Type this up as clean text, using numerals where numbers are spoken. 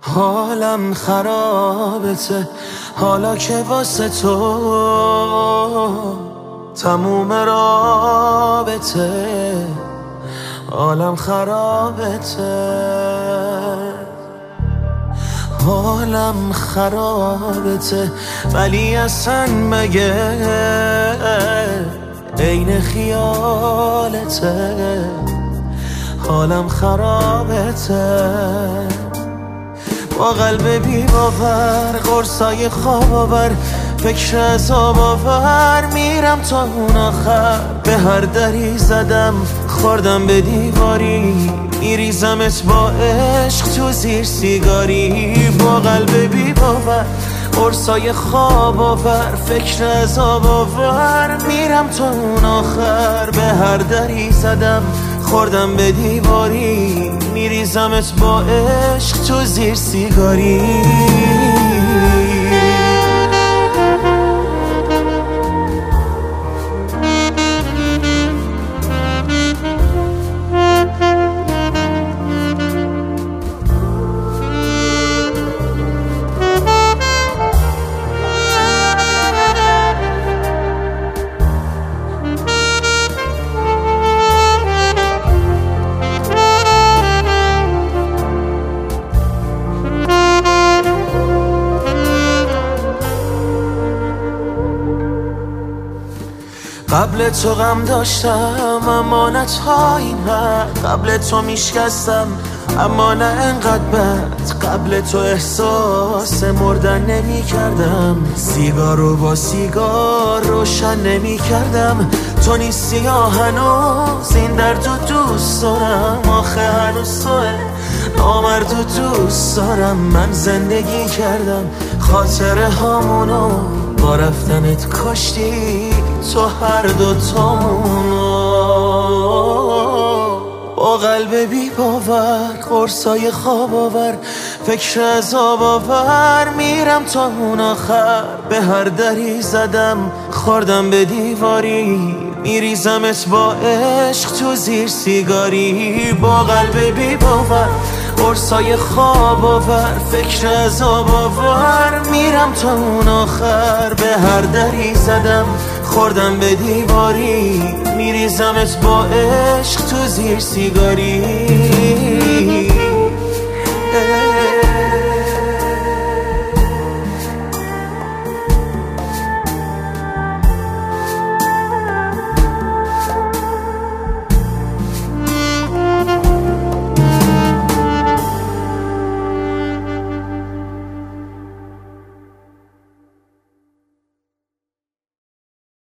حالم خرابته حالا که واسه تو تموم رابطه. حالم خرابته حالم خرابته ولی اصلا مگه عین خیالته. حالم خرابته با قلب بی باور قرصای خواب آور فکر عذاب آور میرم تا اون آخر. به هر دری زدم خوردم به دیواری میریزمت با عشق تو زیر سیگاری. با قلب بی باور قرصای خواب آور فکر عذاب آور میرم تا اون آخر. به هر دری زدم خوردم به دیواری میریزمت با عشق تو زیر سیگاری. قبل تو غم داشتم اما نه تا این حد. قبل تو میشکستم اما نه انقدر بد. قبل تو احساس مردن نمی کردم سیگار رو با سیگار روشن نمی کردم. تو نیستی یا هنوز این درد رو دوست دارم. آخه هنوز توه نامرد رو دوست دارم. من زندگی کردم خاطره هامونو با رفتنت کشتی تو هر دوتامونو. با قلب بی باور قرصای خواب آور فکر عذاب آور میرم تا اون آخر. به هر دری زدم خوردم به دیواری میریزمت با عشق تو زیر سیگاری. با قلب بی باور قرصای خواب آور فکر عذاب آور میرم تا اون آخر. به هر دری زدم خوردم به دیواری میریزمت با عشق تو زیر سیگاری.